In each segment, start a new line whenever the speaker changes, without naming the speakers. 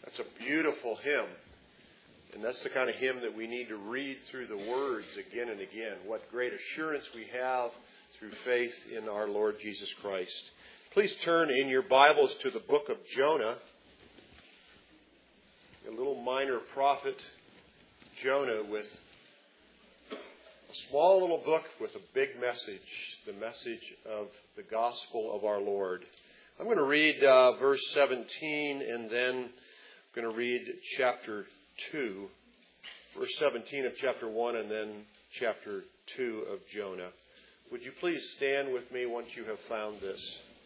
That's a beautiful hymn. And that's the kind of hymn that we need to read through the words again and again. What great assurance we have through faith in our Lord Jesus Christ. Please turn in your Bibles to the book of Jonah. A little minor prophet, Jonah, with a small little book with a big message. The message of the gospel of our Lord. I'm going to read verse 17 and then I'm going to read chapter 2. Verse 17 of chapter 1 and then chapter 2 of Jonah. Would you please stand with me once you have found this?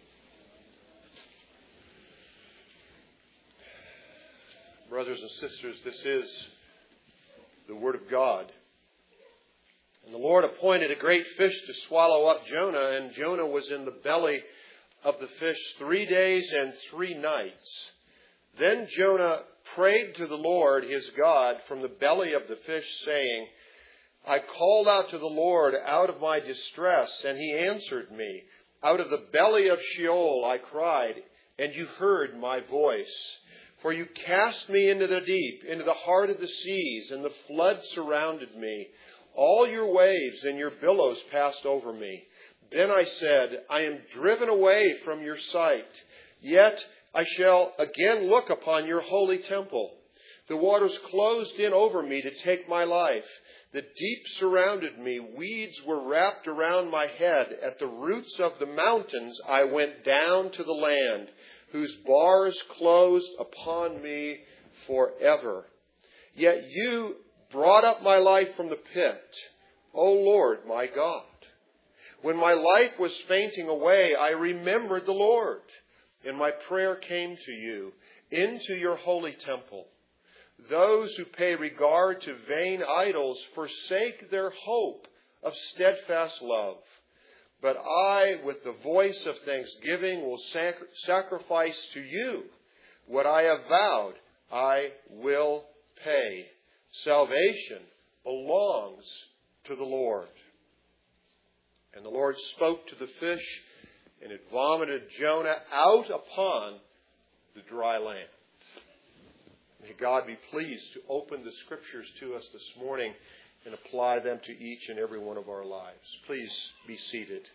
Brothers and sisters, this is the Word of God. And the Lord appointed a great fish to swallow up Jonah, and Jonah was in the belly of the fish 3 days and 3 nights. Then Jonah prayed to the Lord his God from the belly of the fish, saying, I called out to the Lord out of my distress, and he answered me. Out of the belly of Sheol I cried, and you heard my voice. For you cast me into the deep, into the heart of the seas, and the flood surrounded me. All your waves and your billows passed over me. Then I said, I am driven away from your sight. Yet I shall again look upon your holy temple. The waters closed in over me to take my life. The deep surrounded me. Weeds were wrapped around my head. At the roots of the mountains I went down to the land, whose bars closed upon me forever. Yet you brought up my life from the pit, O Lord my God. When my life was fainting away, I remembered the Lord, and my prayer came to you, into your holy temple. Those who pay regard to vain idols forsake their hope of steadfast love. But I, with the voice of thanksgiving, will sacrifice to you what I have vowed. I will pay. Salvation belongs to the Lord. And the Lord spoke to the fish, and it vomited Jonah out upon the dry land. May God be pleased to open the Scriptures to us this morning and apply them to each and every one of our lives. Please be seated.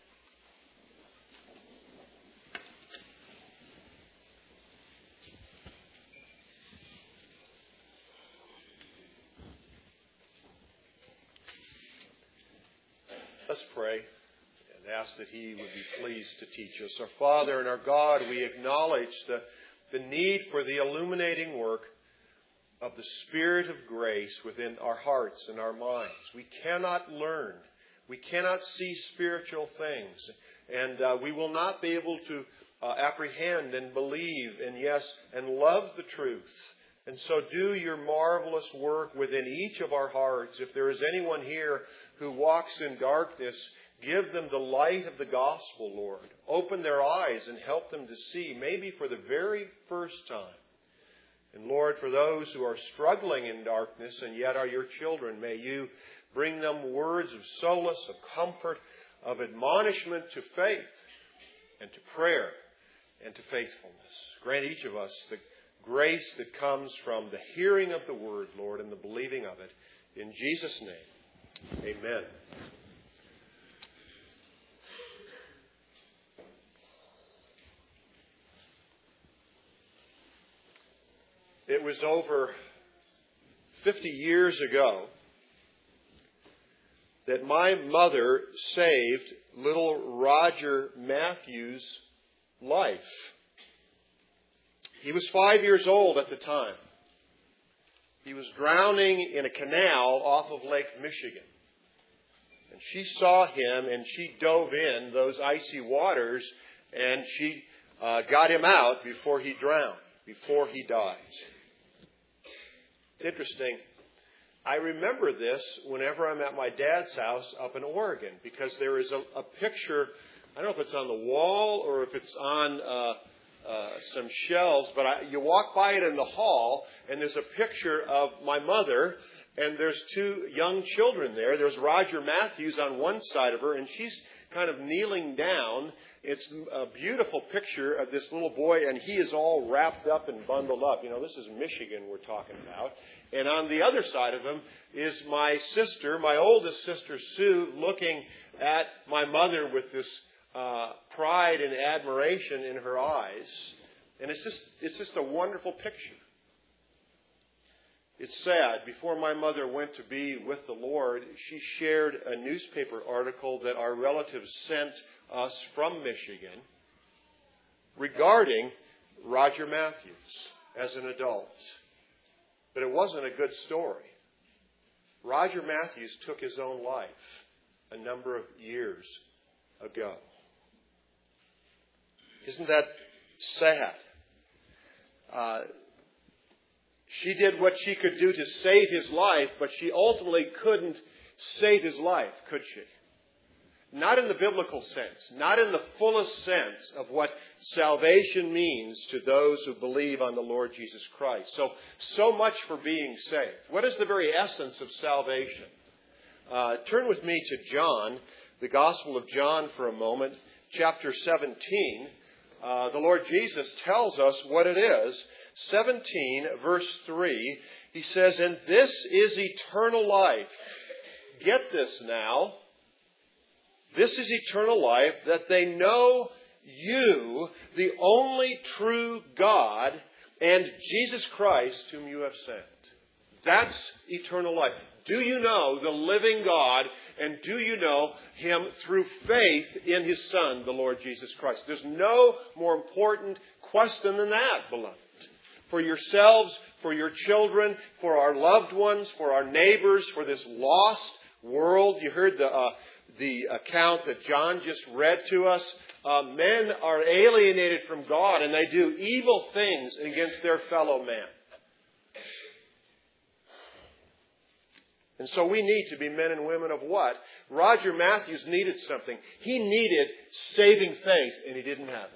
Let's pray and ask that He would be pleased to teach us. Our Father and our God, we acknowledge the need for the illuminating work of the Spirit of grace within our hearts and our minds. We cannot learn. We cannot see spiritual things. And we will not be able to apprehend and believe and love the truth. And so do your marvelous work within each of our hearts. If there is anyone here who walks in darkness, give them the light of the gospel, Lord. Open their eyes and help them to see, maybe for the very first time. And Lord, for those who are struggling in darkness and yet are your children, may you bring them words of solace, of comfort, of admonishment to faith and to prayer and to faithfulness. Grant each of us the grace that comes from the hearing of the word, Lord, and the believing of it. In Jesus' name, amen. It was over 50 years ago that my mother saved little Roger Matthews' life. He was 5 years old at the time. He was drowning in a canal off of Lake Michigan. And she saw him and she dove in those icy waters and she got him out before he drowned, before he died. It's interesting. I remember this whenever I'm at my dad's house up in Oregon because there is a picture. I don't know if it's on the wall or if it's on some shelves, but you walk by it in the hall, and there's a picture of my mother, and there's 2 young children there. There's Roger Matthews on one side of her, and she's kind of kneeling down. It's a beautiful picture of this little boy, and he is all wrapped up and bundled up. You know, this is Michigan we're talking about. And on the other side of him is my sister, my oldest sister, Sue, looking at my mother with this pride and admiration in her eyes. And it's just a wonderful picture. It's sad. Before my mother went to be with the Lord, she shared a newspaper article that our relatives sent us from Michigan regarding Roger Matthews as an adult. But it wasn't a good story. Roger Matthews took his own life a number of years ago. Isn't that sad? She did what she could do to save his life, but she ultimately couldn't save his life, could she? Not in the biblical sense, not in the fullest sense of what salvation means to those who believe on the Lord Jesus Christ. So much for being saved. What is the very essence of salvation? Turn with me to John, the Gospel of John for a moment, chapter 17. The Lord Jesus tells us what it is. 17, verse 3, he says, "And this is eternal life." Get this now. This is eternal life, that they know you, the only true God, and Jesus Christ, whom you have sent. That's eternal life. Do you know the living God, and do you know Him through faith in His Son, the Lord Jesus Christ? There's no more important question than that, beloved. For yourselves, for your children, for our loved ones, for our neighbors, for this lost world. You heard the account that John just read to us. Men are alienated from God, and they do evil things against their fellow man. And so we need to be men and women of what? Roger Matthews needed something. He needed saving faith, and he didn't have it.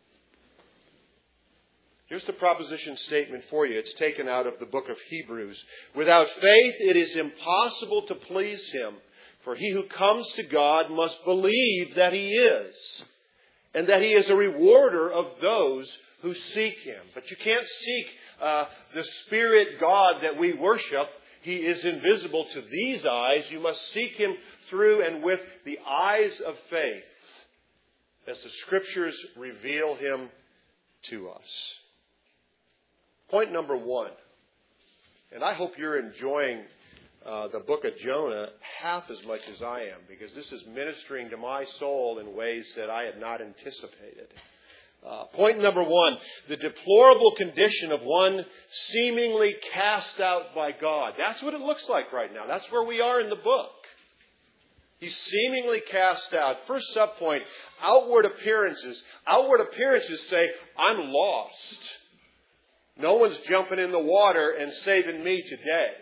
Here's the proposition statement for you. It's taken out of the book of Hebrews. Without faith, it is impossible to please Him. For he who comes to God must believe that He is, and that He is a rewarder of those who seek Him. But you can't seek the Spirit God that we worship. He is invisible to these eyes. You must seek Him through and with the eyes of faith, as the Scriptures reveal Him to us. Point number one, and I hope you're enjoying the book of Jonah half as much as I am, because this is ministering to my soul in ways that I had not anticipated. Point number one, the deplorable condition of one seemingly cast out by God. That's what it looks like right now. That's where we are in the book. He's seemingly cast out. First subpoint, outward appearances. Outward appearances say, I'm lost. No one's jumping in the water and saving me today.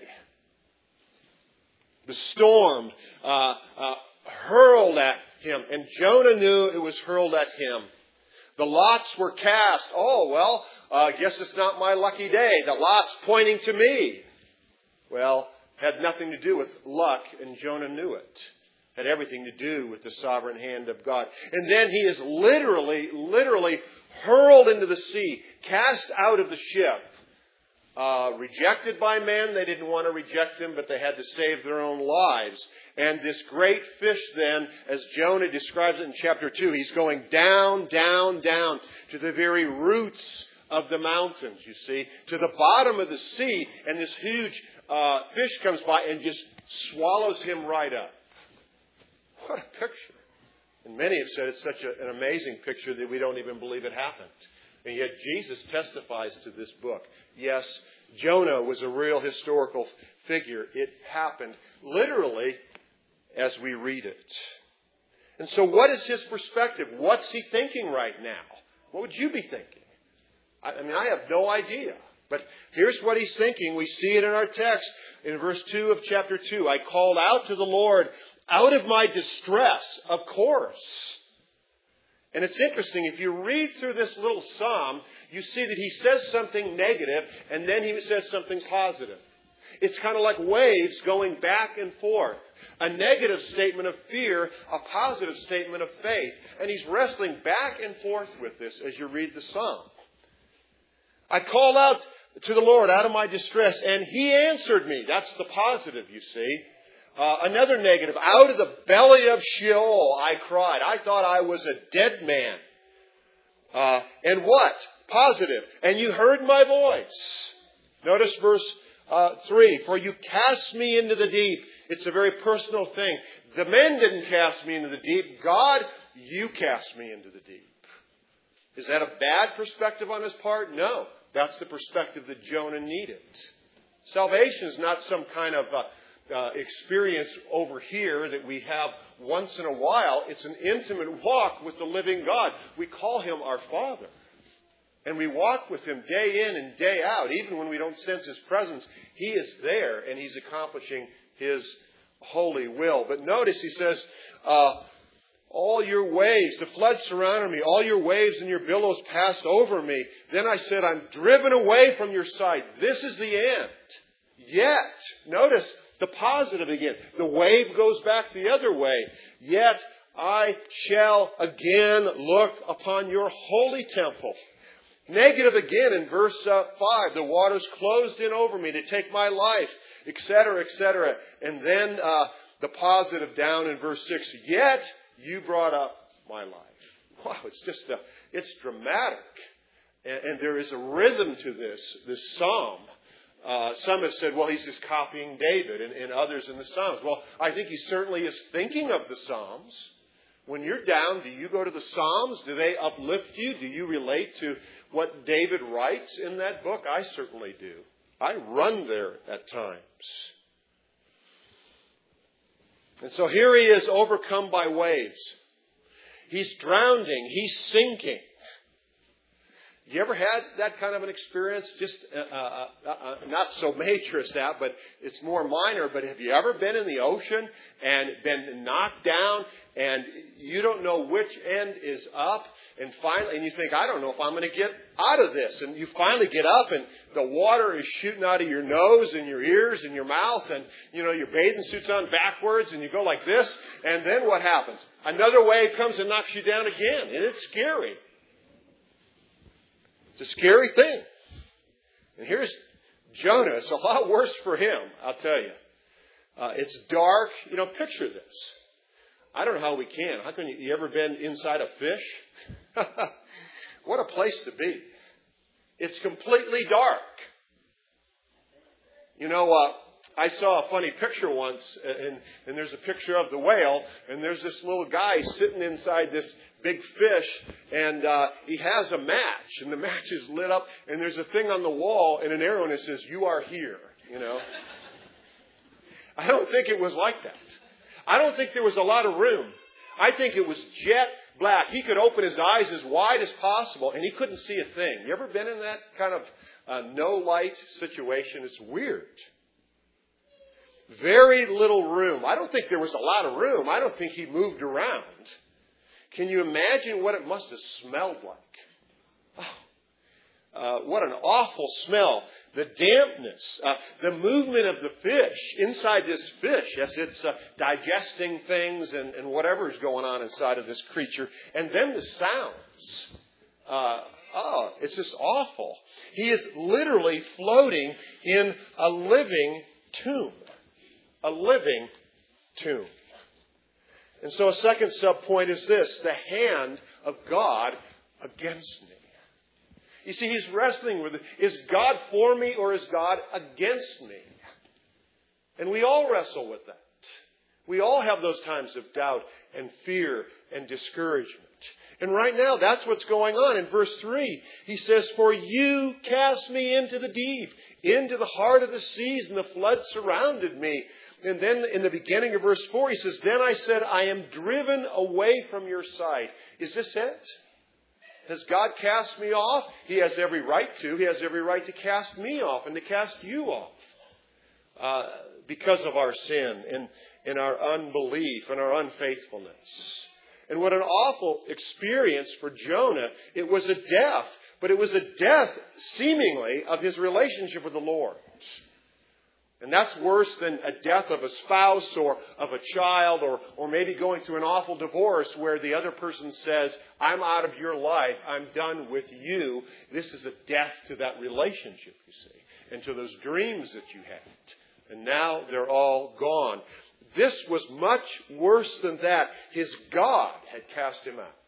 The storm hurled at him, and Jonah knew it was hurled at him. The lots were cast. Oh, well, I guess it's not my lucky day. The lot's pointing to me. Well, had nothing to do with luck, and Jonah knew it. Had everything to do with the sovereign hand of God. And then he is literally hurled into the sea, cast out of the ship. Rejected by men. They didn't want to reject him, but they had to save their own lives. And this great fish then, as Jonah describes it in chapter 2, he's going down, down, down to the very roots of the mountains, you see, to the bottom of the sea. And this huge fish comes by and just swallows him right up. What a picture. And many have said it's such an amazing picture that we don't even believe it happened. And yet Jesus testifies to this book. Yes, Jonah was a real historical figure. It happened literally as we read it. And so what is his perspective? What's he thinking right now? What would you be thinking? I mean, I have no idea. But here's what he's thinking. We see it in our text in verse 2 of chapter 2. I called out to the Lord out of my distress, of course. And it's interesting, if you read through this little psalm, you see that he says something negative and then he says something positive. It's kind of like waves going back and forth. A negative statement of fear, a positive statement of faith. And he's wrestling back and forth with this as you read the psalm. I called out to the Lord out of my distress, and He answered me. That's the positive, you see. Another negative. Out of the belly of Sheol I cried. I thought I was a dead man. And what? Positive. And you heard my voice. Notice verse 3. For you cast me into the deep. It's a very personal thing. The men didn't cast me into the deep. God, you cast me into the deep. Is that a bad perspective on his part? No. That's the perspective that Jonah needed. Salvation is not some kind of experience over here that we have once in a while. It's an intimate walk with the living God. We call Him our Father. And we walk with Him day in and day out. Even when we don't sense His presence, He is there and He's accomplishing His holy will. But notice He says, all your waves, the flood surrounded me. All your waves and your billows passed over me. Then I said, I'm driven away from your sight. This is the end. Yet, notice the positive again. The wave goes back the other way. Yet I shall again look upon your holy temple. Negative again in verse 5. The waters closed in over me to take my life, etc., etc. And then the positive down in verse 6. Yet you brought up my life. Wow, it's dramatic. And there is a rhythm to this psalm. Some have said, well, he's just copying David and others in the Psalms. Well, I think he certainly is thinking of the Psalms. When you're down, do you go to the Psalms? Do they uplift you? Do you relate to what David writes in that book? I certainly do. I run there at times. And so here he is, overcome by waves. He's drowning. He's sinking. You ever had that kind of an experience? Just not so major as that, but it's more minor. But have you ever been in the ocean and been knocked down and you don't know which end is up? And finally, and you think, I don't know if I'm going to get out of this. And you finally get up and the water is shooting out of your nose and your ears and your mouth. And, your bathing suit's on backwards and you go like this. And then what happens? Another wave comes and knocks you down again. And it's scary. It's a scary thing. And here's Jonah. It's a lot worse for him, I'll tell you. It's dark. Picture this. I don't know how we can. How can you ever been inside a fish? What a place to be. It's completely dark. I saw a funny picture once, and there's a picture of the whale, and there's this little guy sitting inside this big fish, and he has a match, and the match is lit up, and there's a thing on the wall and an arrow, and it says, "You are here." I don't think it was like that. I don't think there was a lot of room. I think it was jet black. He could open his eyes as wide as possible, and he couldn't see a thing. You ever been in that kind of no light situation? It's weird. Very little room. I don't think there was a lot of room. I don't think he moved around. Can you imagine what it must have smelled like? Oh, what an awful smell. The dampness, the movement of the fish inside this fish as it's digesting things and whatever's going on inside of this creature. And then the sounds. It's just awful. He is literally floating in a living tomb. A living tomb. And so a second sub-point is this: the hand of God against me. You see, he's wrestling with it. Is God for me or is God against me? And we all wrestle with that. We all have those times of doubt and fear and discouragement. And right now, that's what's going on. In verse 3, he says, "For you cast me into the deep, into the heart of the seas, and the flood surrounded me." And then in the beginning of verse 4, he says, "Then I said, I am driven away from your sight." Is this it? Has God cast me off? He has every right to. He has every right to cast me off and to cast you off because of our sin and our unbelief and our unfaithfulness. And what an awful experience for Jonah. It was a death, but it was a death seemingly of his relationship with the Lord. And that's worse than a death of a spouse or of a child or maybe going through an awful divorce where the other person says, I'm out of your life. I'm done with you. This is a death to that relationship, you see, and to those dreams that you had. And now they're all gone. This was much worse than that. His God had cast him out.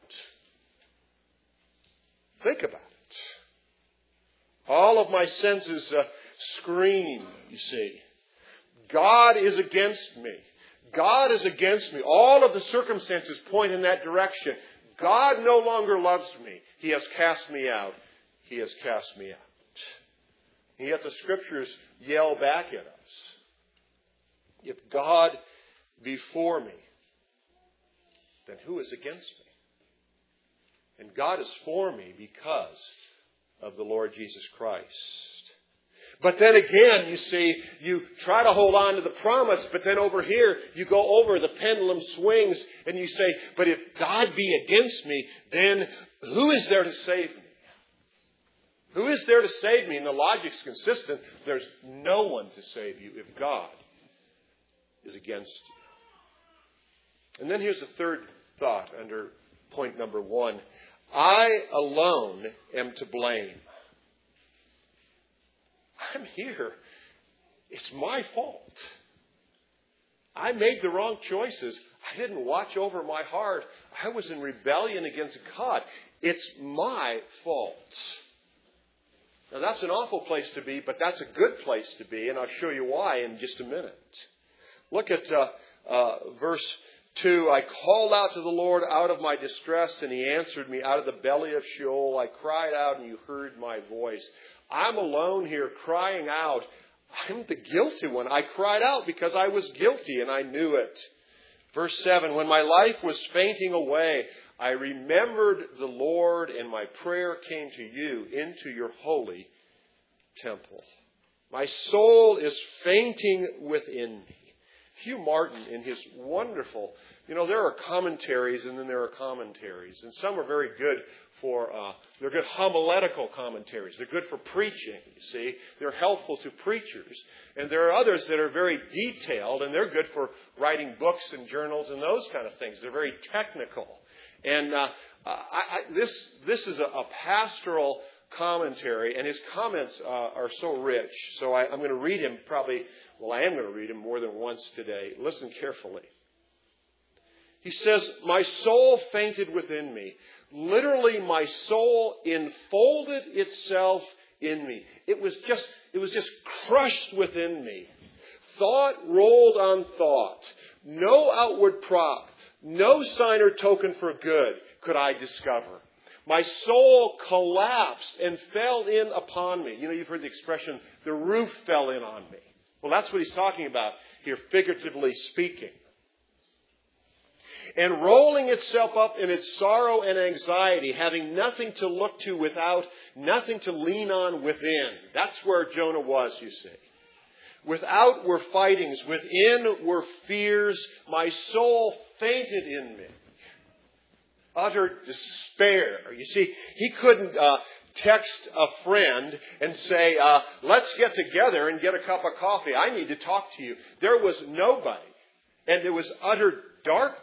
Think about it. All of my senses scream, you see. God is against me. God is against me. All of the circumstances point in that direction. God no longer loves me. He has cast me out. He has cast me out. And yet the Scriptures yell back at us. If God be for me, then who is against me? And God is for me because of the Lord Jesus Christ. But then again, you see, you try to hold on to the promise, but then over here, you go over, the pendulum swings, and you say, but if God be against me, then who is there to save me? Who is there to save me? And the logic's consistent. There's no one to save you if God is against you. And then here's a third thought under point number 1. I alone am to blame. I'm here. It's my fault. I made the wrong choices. I didn't watch over my heart. I was in rebellion against God. It's my fault. Now that's an awful place to be, but that's a good place to be, and I'll show you why in just a minute. Look at verse 2. I called out to the Lord out of my distress, and He answered me out of the belly of Sheol. I cried out, and You heard my voice. I'm alone here crying out. I'm the guilty one. I cried out because I was guilty, and I knew it. Verse 7, when my life was fainting away, I remembered the Lord, and my prayer came to You into Your holy temple. My soul is fainting within me. Hugh Martin, in his wonderful, there are commentaries and then there are commentaries. And some are very good they're good homiletical commentaries. They're good for preaching, you see. They're helpful to preachers. And there are others that are very detailed, and they're good for writing books and journals and those kind of things. They're very technical. And this is a pastoral commentary, and his comments are so rich. So I'm going to read him I am going to read him more than once today. Listen carefully. He says, my soul fainted within me. Literally, my soul enfolded itself in me. It was just crushed within me. Thought rolled on thought. No outward prop, no sign or token for good could I discover. My soul collapsed and fell in upon me. You've heard the expression, the roof fell in on me. Well, that's what he's talking about here, figuratively speaking. And rolling itself up in its sorrow and anxiety, having nothing to look to without, nothing to lean on within. That's where Jonah was, you see. Without were fightings, within were fears. My soul fainted in me. Utter despair. You see, he couldn't text a friend and say, let's get together and get a cup of coffee. I need to talk to you. There was nobody. And there was utter darkness.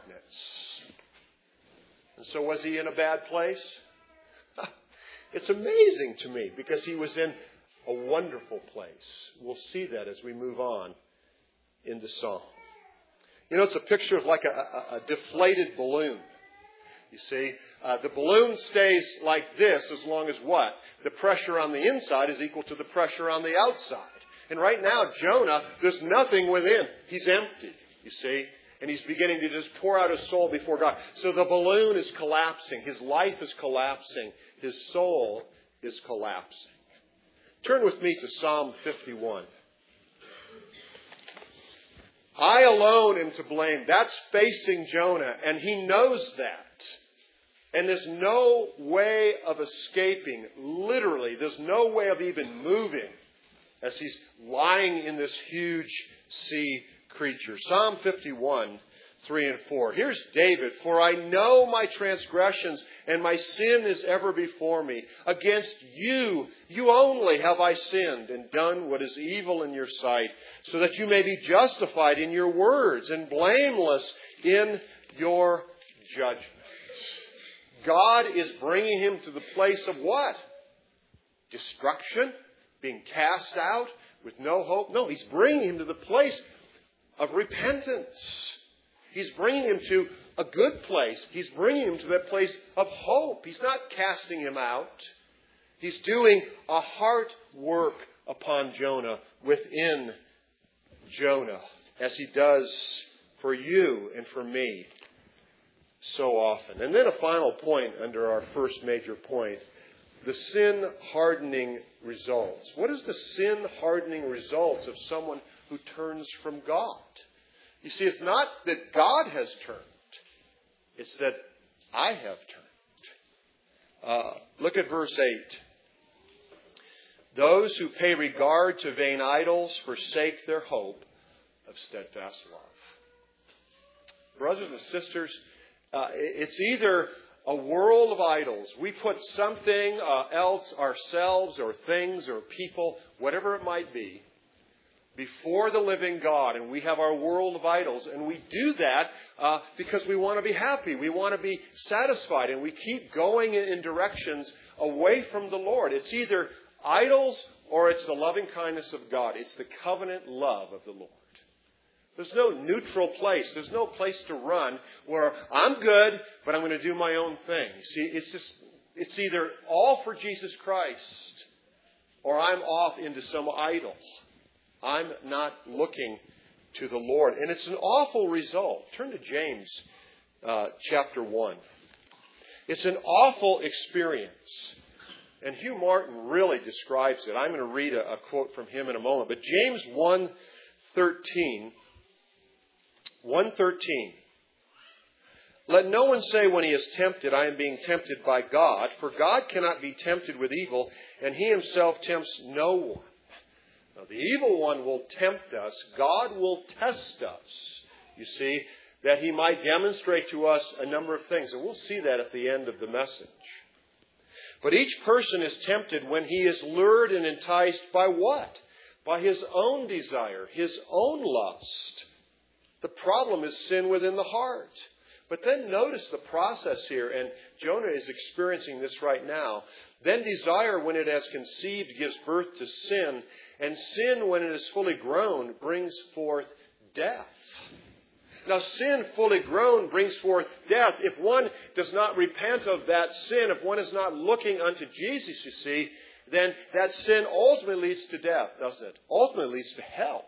And so was he in a bad place? It's amazing to me because he was in a wonderful place. We'll see that as we move on in the psalm. It's a picture of like a deflated balloon. You see, the balloon stays like this as long as what? The pressure on the inside is equal to the pressure on the outside. And right now, Jonah, there's nothing within. He's empty, you see. And he's beginning to just pour out his soul before God. So the balloon is collapsing. His life is collapsing. His soul is collapsing. Turn with me to Psalm 51. I alone am to blame. That's facing Jonah, and he knows that. And there's no way of escaping. Literally, there's no way of even moving as he's lying in this huge sea creature. Psalm 51 3 and 4. Here's David. For I know my transgressions, and my sin is ever before me. Against you, you only have I sinned, and done what is evil in your sight, so that you may be justified in your words, and blameless in your judgment. God is bringing him to the place of what? Destruction? Being cast out with no hope? No, he's bringing him to the place of repentance. He's bringing him to a good place. He's bringing him to that place of hope. He's not casting him out. He's doing a heart work upon Jonah, within Jonah, as he does for you and for me so often. And then a final point under our first major point, the sin-hardening results. What is the sin-hardening results of someone who turns from God? You see, it's not that God has turned. It's that I have turned. Look at verse 8. Those who pay regard to vain idols forsake their hope of steadfast love. Brothers and sisters, it's either a world of idols. We put something else, ourselves or things or people, whatever it might be, before the living God, and we have our world of idols, and we do that because we want to be happy, we want to be satisfied, and we keep going in directions away from the Lord. It's either idols or it's the loving kindness of God. It's the covenant love of the Lord. There's no neutral place. There's no place to run where I'm good, but I'm going to do my own thing. See, it's either all for Jesus Christ or I'm off into some idol. I'm not looking to the Lord. And it's an awful result. Turn to James chapter 1. It's an awful experience. And Hugh Martin really describes it. I'm going to read a quote from him in a moment. But James 1:13. Let no one say when he is tempted, I am being tempted by God. For God cannot be tempted with evil, and He Himself tempts no one. Now, the evil one will tempt us. God will test us, you see, that He might demonstrate to us a number of things. And we'll see that at the end of the message. But each person is tempted when he is lured and enticed by what? By his own desire, his own lust. The problem is sin within the heart. But then notice the process here, and Jonah is experiencing this right now. Then desire, when it has conceived, gives birth to sin. And sin, when it is fully grown, brings forth death. Now, sin fully grown brings forth death. If one does not repent of that sin, if one is not looking unto Jesus, you see, then that sin ultimately leads to death, doesn't it? Ultimately leads to hell.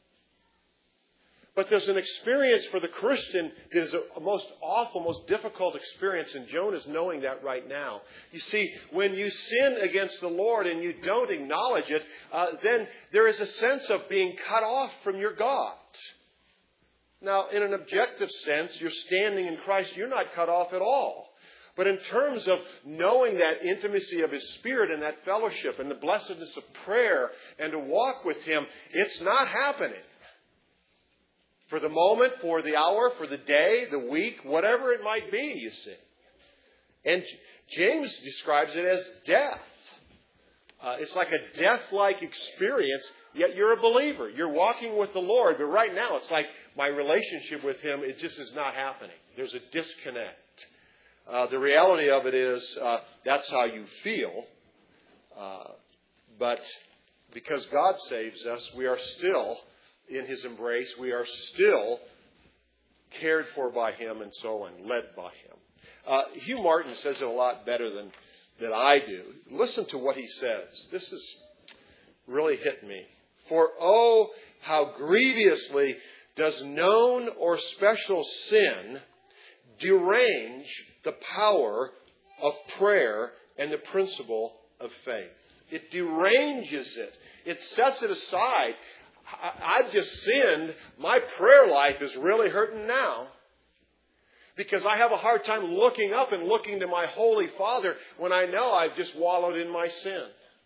But there's an experience for the Christian that is a most awful, most difficult experience, and Jonah's knowing that right now. You see, when you sin against the Lord and you don't acknowledge it, then there is a sense of being cut off from your God. Now, in an objective sense, you're standing in Christ, you're not cut off at all. But in terms of knowing that intimacy of His Spirit and that fellowship and the blessedness of prayer and to walk with Him, it's not happening. For the moment, for the hour, for the day, the week, whatever it might be, you see. And James describes it as death. It's like a death-like experience, yet you're a believer. You're walking with the Lord, but right now it's like my relationship with Him, it just is not happening. There's a disconnect. The reality of it is that's how you feel. But because God saves us, we are still in His embrace. We are still cared for by Him and so on, led by Him. Hugh Martin says it a lot better than I do. Listen to what he says. This has really hit me. For oh, how grievously does known or special sin derange the power of prayer and the principle of faith. It deranges it. It sets it aside. I've just sinned. My prayer life is really hurting now. Because I have a hard time looking up and looking to my Holy Father when I know I've just wallowed in my sin.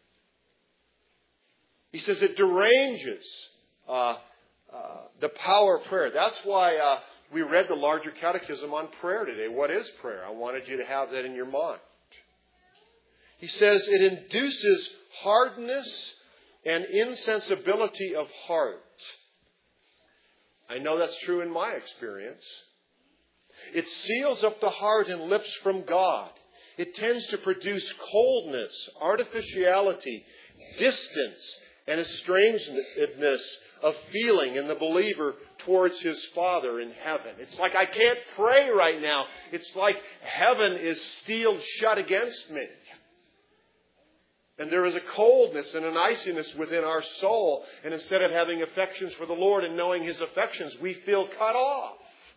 He says it deranges the power of prayer. That's why We read the larger catechism on prayer today. What is prayer? I wanted you to have that in your mind. He says it induces hardness and insensibility of heart. I know that's true in my experience. It seals up the heart and lips from God. It tends to produce coldness, artificiality, distance, and estrangedness of feeling in the believer towards his Father in heaven. It's like I can't pray right now. It's like heaven is sealed shut against me. And there is a coldness and an iciness within our soul. And instead of having affections for the Lord and knowing His affections, we feel cut off.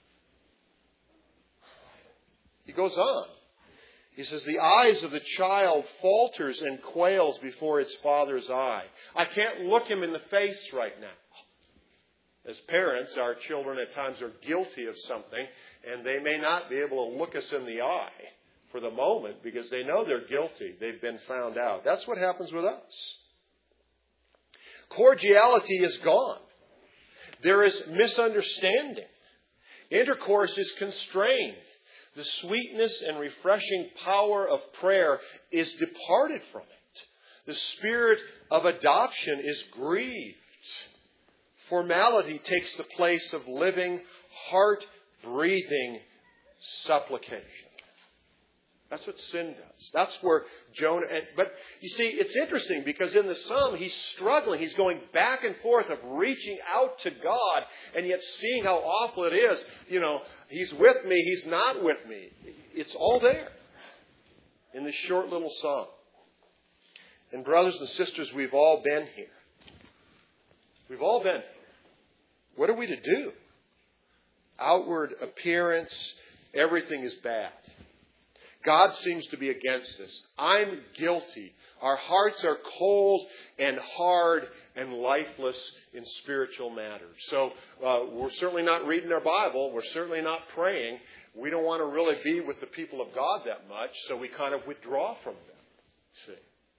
He goes on. He says, the eyes of the child falters and quails before its father's eye. I can't look him in the face right now. As parents, our children at times are guilty of something, and they may not be able to look us in the eye for the moment because they know they're guilty. They've been found out. That's what happens with us. Cordiality is gone. There is misunderstanding. Intercourse is constrained. The sweetness and refreshing power of prayer is departed from it. The spirit of adoption is grieved. Formality takes the place of living, heart-breathing supplication. That's what sin does. That's where Jonah... But you see, it's interesting because in the psalm he's struggling. He's going back and forth of reaching out to God and yet seeing how awful it is. You know, He's with me, He's not with me. It's all there in this short little psalm. And brothers and sisters, we've all been here. We've all been here. What are we to do? Outward appearance, everything is bad. God seems to be against us. I'm guilty. Our hearts are cold and hard and lifeless in spiritual matters. So we're certainly not reading our Bible. We're certainly not praying. We don't want to really be with the people of God that much, so we kind of withdraw from them. See?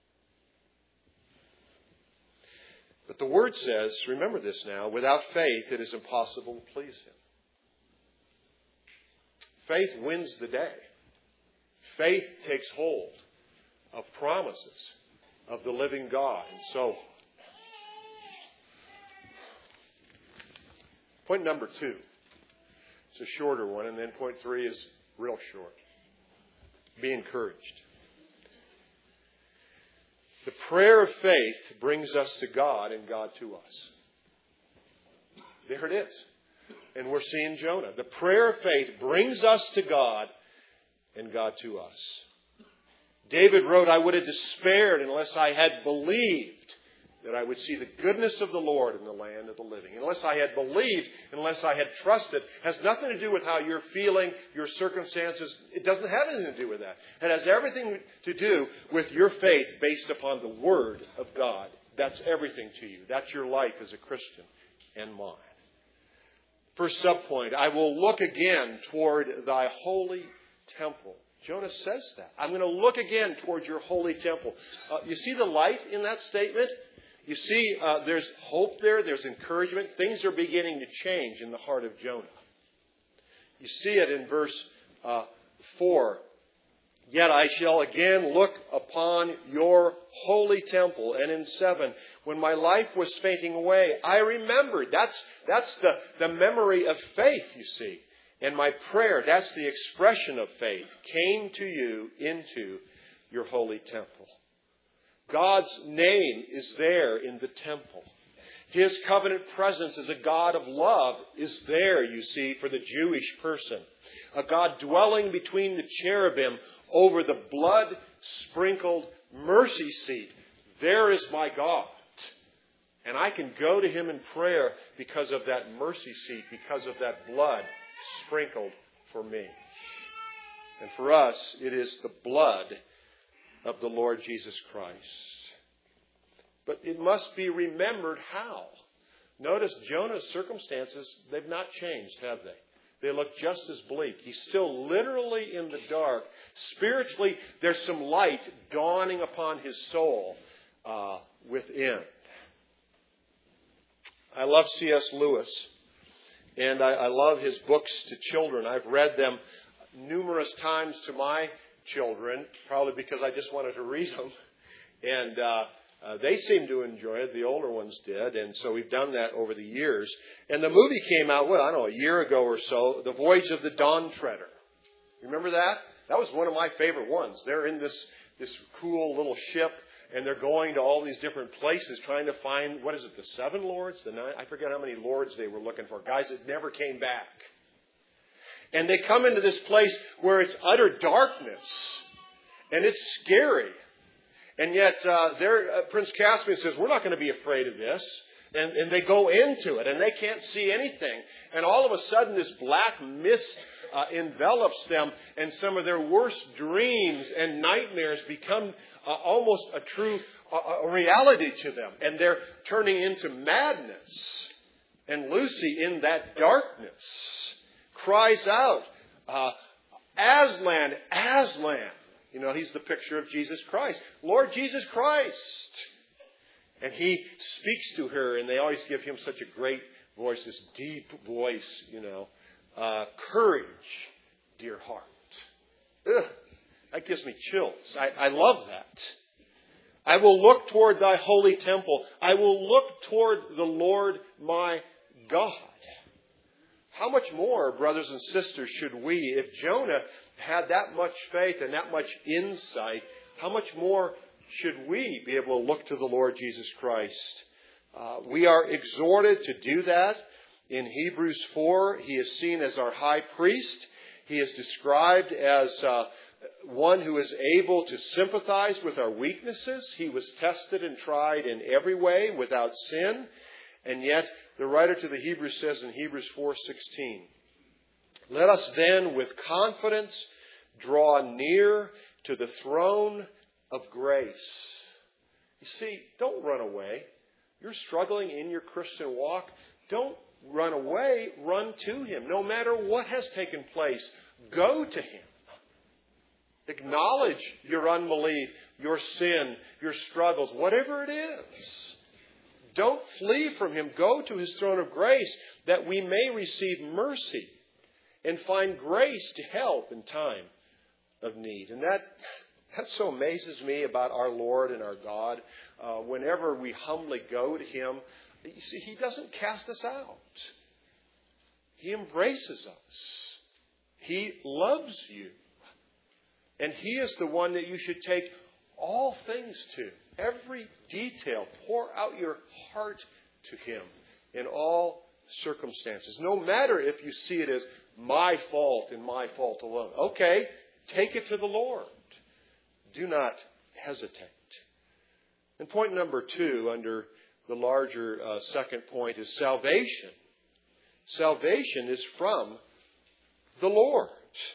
But the Word says, remember this now, without faith it is impossible to please Him. Faith wins the day. Faith takes hold of promises of the living God. And so, point number 2. It's a shorter one. And then point 3 is real short. Be encouraged. The prayer of faith brings us to God and God to us. There it is. And we're seeing Jonah. The prayer of faith brings us to God and God to us. David wrote, I would have despaired unless I had believed that I would see the goodness of the Lord in the land of the living. Unless I had believed, unless I had trusted. It has nothing to do with how you're feeling, your circumstances. It doesn't have anything to do with that. It has everything to do with your faith based upon the Word of God. That's everything to you. That's your life as a Christian and mine. First subpoint, I will look again toward thy holy temple. Jonah says that. I'm going to look again towards your holy temple. You see the light in that statement? You see there's hope there. There's encouragement. Things are beginning to change in the heart of Jonah. You see it in verse 4. Yet I shall again look upon your holy temple. And in 7, when my life was fainting away, I remembered. That's the memory of faith, you see. And my prayer, that's the expression of faith, came to you into your holy temple. God's name is there in the temple. His covenant presence as a God of love is there, you see, for the Jewish person. A God dwelling between the cherubim over the blood-sprinkled mercy seat. There is my God. And I can go to Him in prayer because of that mercy seat, because of that blood sprinkled for me. And for us, it is the blood of the Lord Jesus Christ. But it must be remembered how. Notice Jonah's circumstances, they've not changed, have they? They look just as bleak. He's still literally in the dark. Spiritually, there's some light dawning upon his soul within. I love C.S. Lewis. And I love his books to children. I've read them numerous times to my children, probably because I just wanted to read them. And they seem to enjoy it. The older ones did. And so we've done that over the years. And the movie came out, a year ago or so, The Voyage of the Dawn Treader. Remember that? That was one of my favorite ones. They're in this cool little ship, and they're going to all these different places trying to find, the 7 lords? The 9? I forget how many lords they were looking for. Guys that never came back. And they come into this place where it's utter darkness. And it's scary. And yet, Prince Caspian says, we're not going to be afraid of this. And they go into it, and they can't see anything. And all of a sudden, this black mist envelops them, and some of their worst dreams and nightmares become almost a true reality to them. And they're turning into madness. And Lucy, in that darkness, cries out, Aslan, Aslan. He's the picture of Jesus Christ. Lord Jesus Christ. And he speaks to her, and they always give him such a great voice, this deep voice, courage, dear heart. Ugh, that gives me chills. I love that. I will look toward thy holy temple. I will look toward the Lord my God. How much more, brothers and sisters, should we, if Jonah had that much faith and that much insight, how much more should we be able to look to the Lord Jesus Christ? We are exhorted to do that. In Hebrews 4, he is seen as our high priest. He is described as one who is able to sympathize with our weaknesses. He was tested and tried in every way without sin. And yet, the writer to the Hebrews says in Hebrews 4:16, let us then with confidence draw near to the throne of grace. You see, don't run away. You're struggling in your Christian walk. Don't run away. Run to him. No matter what has taken place, go to him. Acknowledge your unbelief, your sin, your struggles, whatever it is. Don't flee from him. Go to his throne of grace that we may receive mercy and find grace to help in time of need. And that so amazes me about our Lord and our God. Whenever we humbly go to him, you see, he doesn't cast us out. He embraces us. He loves you. And he is the one that you should take all things to. Every detail. Pour out your heart to him in all circumstances. No matter if you see it as my fault and my fault alone. Okay, take it to the Lord. Do not hesitate. And point number 2 under the larger second point is salvation. Salvation is from the Lord.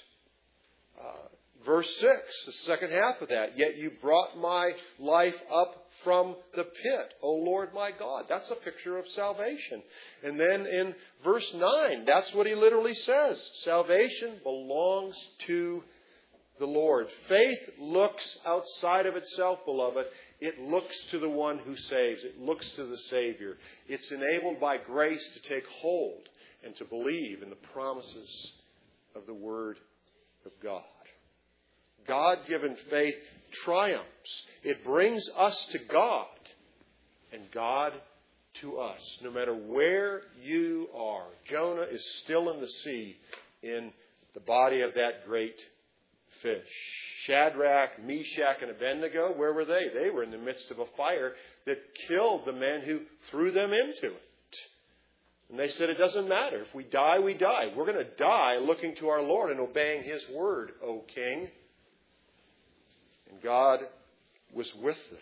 Verse 6, the second half of that. Yet you brought my life up from the pit, O Lord my God. That's a picture of salvation. And then in verse 9, that's what he literally says. Salvation belongs to the Lord. Faith looks outside of itself, beloved. It looks to the one who saves. It looks to the Savior. It's enabled by grace to take hold and to believe in the promises of the Word of God. God-given faith triumphs. It brings us to God and God to us. No matter where you are. Jonah is still in the sea in the body of that great fish. Shadrach, Meshach, and Abednego, where were they? They were in the midst of a fire that killed the men who threw them into it. And they said, it doesn't matter. If we die, we die. We're going to die looking to our Lord and obeying his word, O King. And God was with them.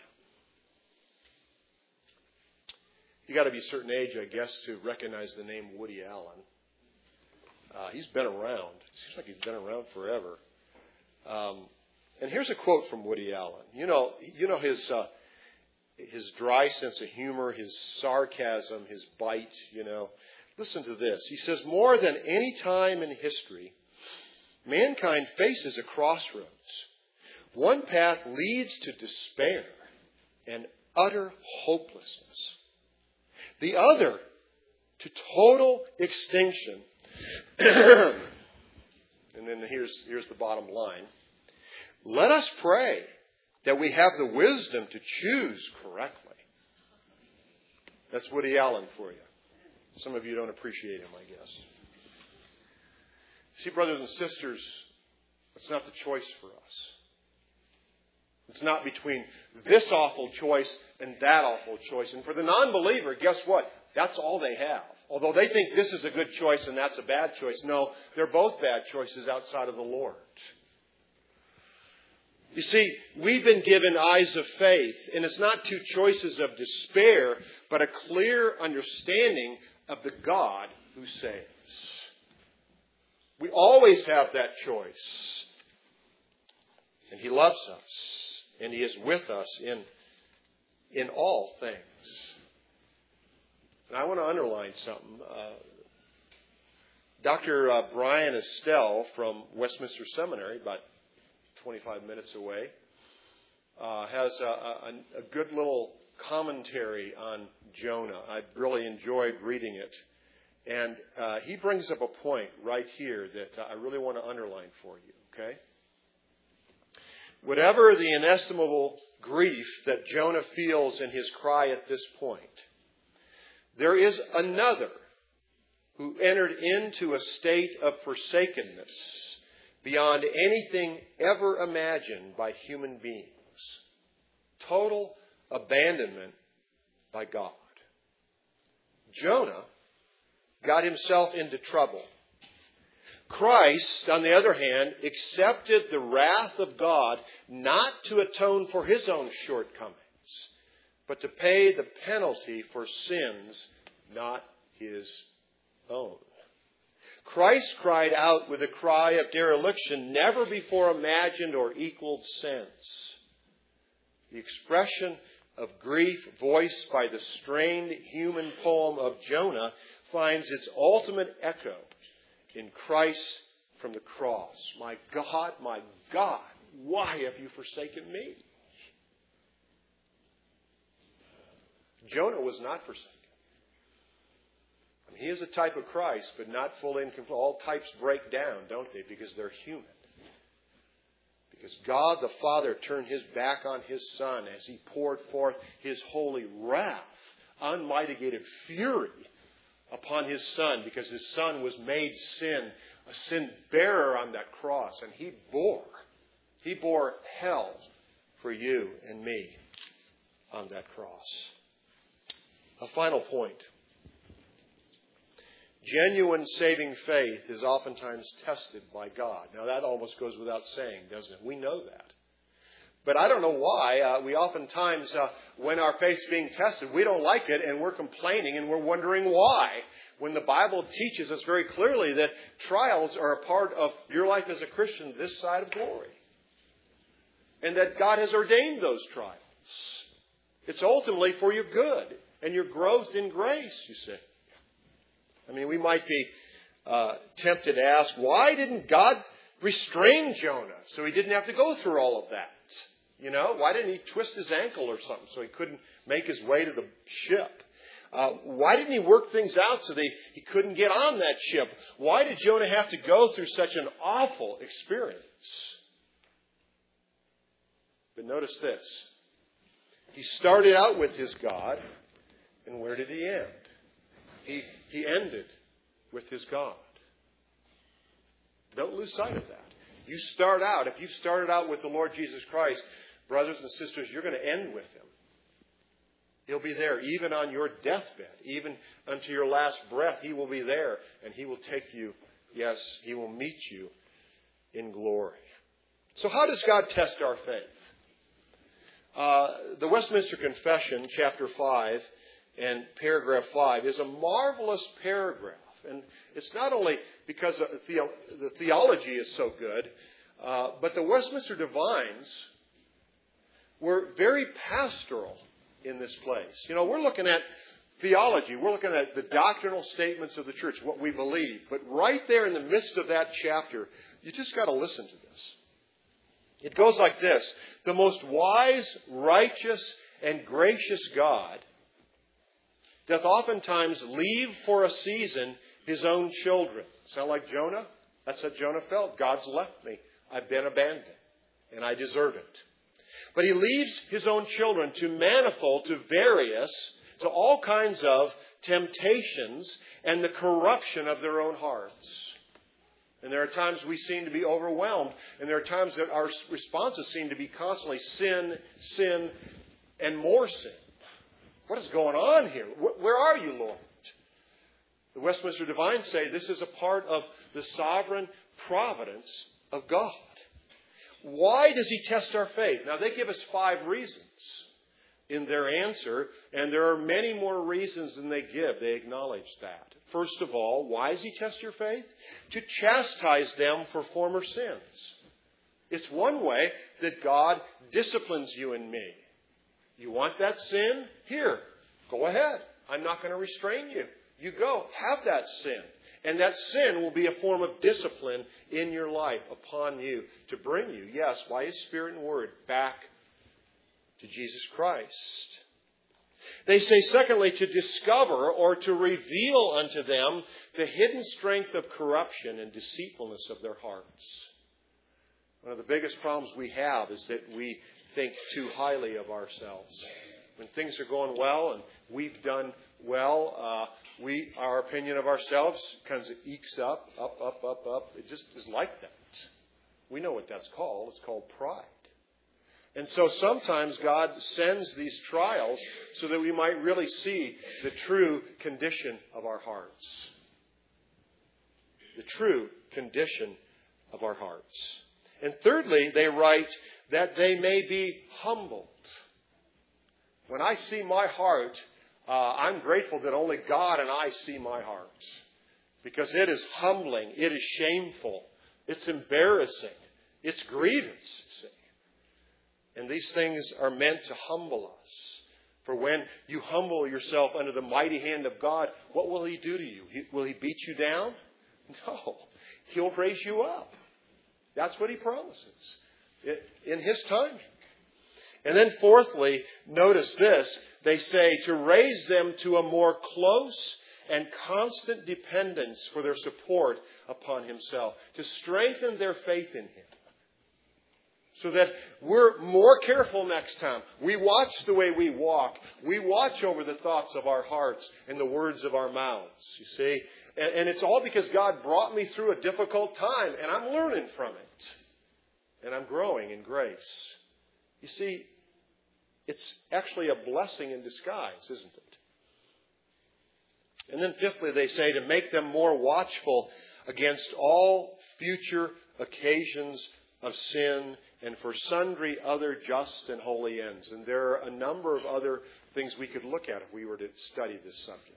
You got to be a certain age, I guess, to recognize the name Woody Allen. He's been around. It seems like he's been around forever. And here's a quote from Woody Allen. You know his dry sense of humor, his sarcasm, his bite. Listen to this. He says, more than any time in history, mankind faces a crossroads. One path leads to despair and utter hopelessness. The other to total extinction. And then here's the bottom line. Let us pray that we have the wisdom to choose correctly. That's Woody Allen for you. Some of you don't appreciate him, I guess. See, brothers and sisters, it's not the choice for us. It's not between this awful choice and that awful choice. And for the non-believer, guess what? That's all they have. Although they think this is a good choice and that's a bad choice. No, they're both bad choices outside of the Lord. You see, we've been given eyes of faith, and it's not two choices of despair, but a clear understanding of the God who saves. We always have that choice. And He loves us, and He is with us in all things. And I want to underline something. Dr. Brian Estelle from Westminster Seminary, about 25 minutes away, has a good little commentary on Jonah. I really enjoyed reading it. And he brings up a point right here that I really want to underline for you, okay? Whatever the inestimable grief that Jonah feels in his cry at this point, there is another who entered into a state of forsakenness beyond anything ever imagined by human beings. Total abandonment by God. Jonah got himself into trouble. Christ, on the other hand, accepted the wrath of God not to atone for His own shortcomings, but to pay the penalty for sins not His own. Christ cried out with a cry of dereliction never before imagined or equaled since. The expression of grief voiced by the strained human poem of Jonah finds its ultimate echo in Christ from the cross. My God, why have you forsaken me? Jonah was not forsaken. He is a type of Christ, but not fully in control. All types break down, don't they? Because they're human. Because God the Father turned His back on His Son as He poured forth His holy wrath, unmitigated fury upon His Son, because His Son was made sin, a sin bearer on that cross. And He bore hell for you and me on that cross. A final point. Genuine saving faith is oftentimes tested by God. Now that almost goes without saying, doesn't it? We know that. But I don't know why. We oftentimes, when our faith's being tested, we don't like it and we're complaining and we're wondering why. When the Bible teaches us very clearly that trials are a part of your life as a Christian this side of glory. And that God has ordained those trials. It's ultimately for your good and your growth in grace, you see. I mean, we might be tempted to ask, why didn't God restrain Jonah so he didn't have to go through all of that? You know, why didn't He twist his ankle or something so he couldn't make his way to the ship? Why didn't He work things out so that he couldn't get on that ship? Why did Jonah have to go through such an awful experience? But notice this. He started out with his God, and where did he end? He ended with his God. Don't lose sight of that. If you've started out with the Lord Jesus Christ, brothers and sisters, you're going to end with Him. He'll be there even on your deathbed, even unto your last breath. He will be there and He will take you. Yes, He will meet you in glory. So how does God test our faith? The Westminster Confession, chapter 5, and paragraph 5 is a marvelous paragraph. And it's not only because the theology is so good, but the Westminster Divines were very pastoral in this place. You know, we're looking at theology. We're looking at the doctrinal statements of the church, what we believe. But right there in the midst of that chapter, you just got to listen to this. It goes like this. The most wise, righteous, and gracious God doth oftentimes leave for a season his own children. Sound like Jonah? That's what Jonah felt. God's left me. I've been abandoned, and I deserve it. But he leaves his own children to manifold, to various, to all kinds of temptations and the corruption of their own hearts. And there are times we seem to be overwhelmed, and there are times that our responses seem to be constantly sin, sin, and more sin. What is going on here? Where are you, Lord? The Westminster Divines say this is a part of the sovereign providence of God. Why does He test our faith? Now, they give us 5 reasons in their answer, and there are many more reasons than they give. They acknowledge that. First of all, why does He test your faith? To chastise them for former sins. It's one way that God disciplines you and me. You want that sin? Here, go ahead. I'm not going to restrain you. You go. Have that sin. And that sin will be a form of discipline in your life upon you to bring you, yes, by His Spirit and Word, back to Jesus Christ. They say, secondly, to discover or to reveal unto them the hidden strength of corruption and deceitfulness of their hearts. One of the biggest problems we have is that we think too highly of ourselves. When things are going well and we've done well, our opinion of ourselves kind of ekes up. It just is like that. We know what that's called. It's called pride. And so sometimes God sends these trials so that we might really see the true condition of our hearts. The true condition of our hearts. And thirdly, they write that they may be humbled. When I see my heart, I'm grateful that only God and I see my heart. Because it is humbling. It is shameful. It's embarrassing. It's grievous. See? And these things are meant to humble us. For when you humble yourself under the mighty hand of God, what will He do to you? Will He beat you down? No. He'll raise you up. That's what He promises. In His time. And then fourthly, notice this. They say to raise them to a more close and constant dependence for their support upon Himself. To strengthen their faith in Him. So that we're more careful next time. We watch the way we walk. We watch over the thoughts of our hearts and the words of our mouths. You see? And it's all because God brought me through a difficult time. And I'm learning from it. And I'm growing in grace. You see, it's actually a blessing in disguise, isn't it? And then fifthly, they say to make them more watchful against all future occasions of sin and for sundry other just and holy ends. And there are a number of other things we could look at if we were to study this subject.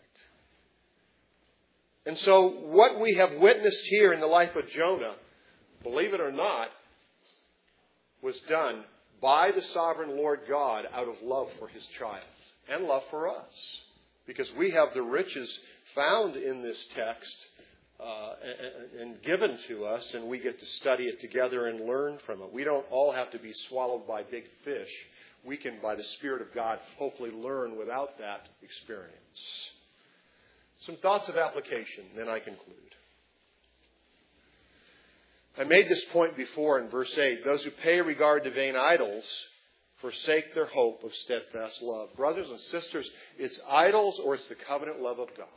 And so what we have witnessed here in the life of Jonah, believe it or not, was done by the sovereign Lord God out of love for His child and love for us. Because we have the riches found in this text and given to us, and we get to study it together and learn from it. We don't all have to be swallowed by big fish. We can, by the Spirit of God, hopefully learn without that experience. Some thoughts of application, then I conclude. I made this point before in verse 8. Those who pay regard to vain idols forsake their hope of steadfast love. Brothers and sisters, it's idols or it's the covenant love of God.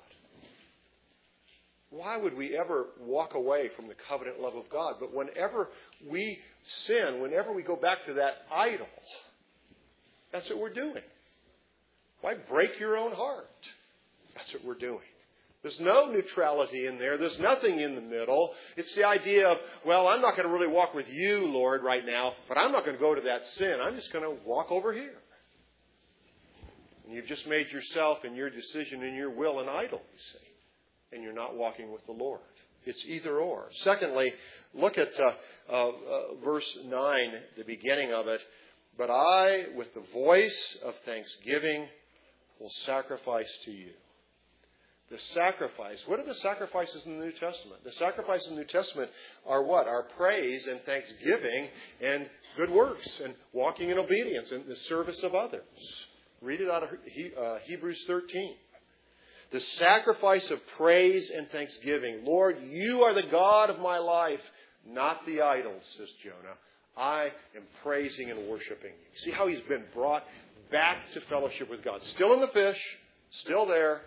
Why would we ever walk away from the covenant love of God? But whenever we sin, whenever we go back to that idol, that's what we're doing. Why break your own heart? That's what we're doing. There's no neutrality in there. There's nothing in the middle. It's the idea of, well, I'm not going to really walk with you, Lord, right now, but I'm not going to go to that sin. I'm just going to walk over here. And you've just made yourself and your decision and your will an idol, you see. And you're not walking with the Lord. It's either or. Secondly, look at verse 9, the beginning of it. But I, with the voice of thanksgiving, will sacrifice to you. The sacrifice. What are the sacrifices in the New Testament? The sacrifices in the New Testament are what? Our praise and thanksgiving and good works and walking in obedience and the service of others. Read it out of Hebrews 13. the sacrifice of praise and thanksgiving. Lord, you are the God of my life, not the idols, says Jonah. I am praising and worshiping you. See how he's been brought back to fellowship with God. Still in the fish, still there,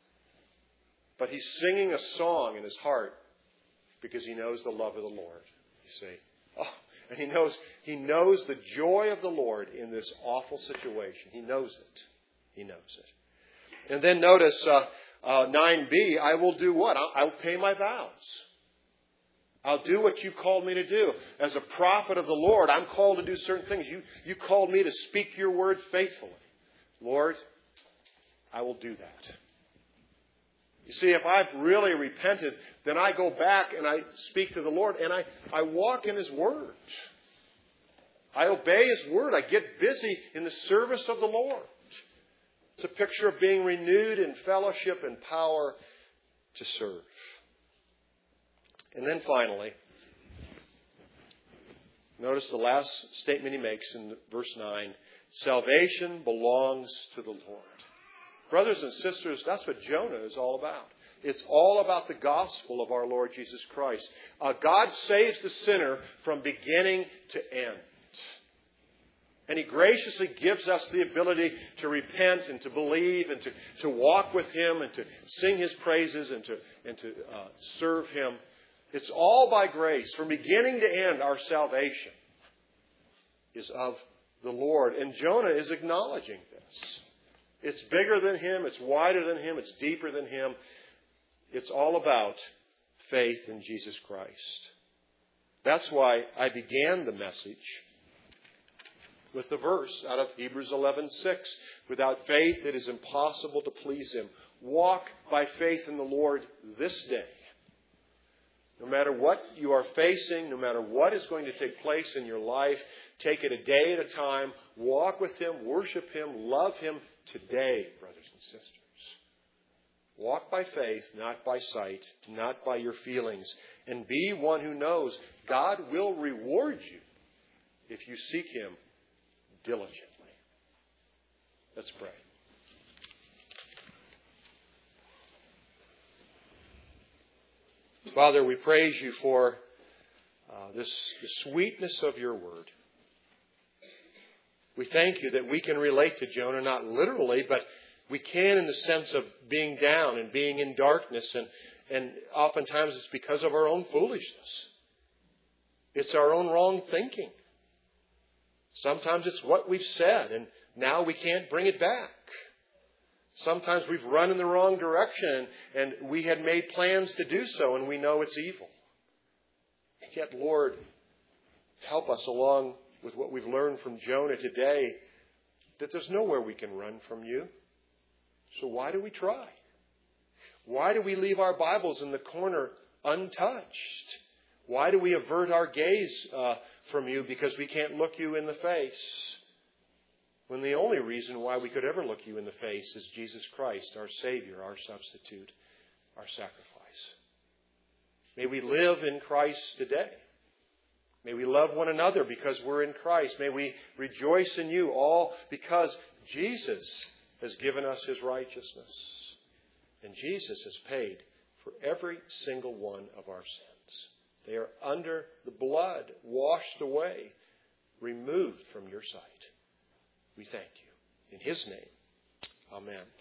but he's singing a song in his heart because he knows the love of the Lord. You see? Oh, and he knows the joy of the Lord in this awful situation. He knows it. He knows it. And then notice 9b, I will do what? I'll pay my vows. I'll do what you called me to do. As a prophet of the Lord, I'm called to do certain things. You called me to speak your word faithfully. Lord, I will do that. You see, if I've really repented, then I go back and I speak to the Lord and I walk in His Word. I obey His Word. I get busy in the service of the Lord. It's a picture of being renewed in fellowship and power to serve. And then finally, notice the last statement he makes in verse 9. Salvation belongs to the Lord. Brothers and sisters, that's what Jonah is all about. It's all about the gospel of our Lord Jesus Christ. God saves the sinner from beginning to end. And He graciously gives us the ability to repent and to believe and to walk with Him and to sing His praises and to serve Him. It's all by grace. From beginning to end, our salvation is of the Lord. And Jonah is acknowledging this. It's bigger than him. It's wider than him. It's deeper than him. It's all about faith in Jesus Christ. That's why I began the message with the verse out of Hebrews 11:6. Without faith, it is impossible to please Him. Walk by faith in the Lord this day. No matter what you are facing, no matter what is going to take place in your life, take it a day at a time. Walk with Him, worship Him, love Him today, brothers and sisters. Walk by faith, not by sight, not by your feelings. And be one who knows God will reward you if you seek Him diligently. Let's pray. Father, we praise You for the sweetness of Your word. We thank You that we can relate to Jonah, not literally, but we can in the sense of being down and being in darkness. And oftentimes it's because of our own foolishness. It's our own wrong thinking. Sometimes it's what we've said, and now we can't bring it back. Sometimes we've run in the wrong direction, and we had made plans to do so, and we know it's evil. Yet, Lord, help us along with what we've learned from Jonah today, that there's nowhere we can run from You. So why do we try? Why do we leave our Bibles in the corner untouched? Why do we avert our gaze from You because we can't look You in the face? When the only reason why we could ever look You in the face is Jesus Christ, our Savior, our substitute, our sacrifice. May we live in Christ today. May we love one another because we're in Christ. May we rejoice in You all because Jesus has given us His righteousness. And Jesus has paid for every single one of our sins. They are under the blood, washed away, removed from Your sight. We thank You. In His name, amen.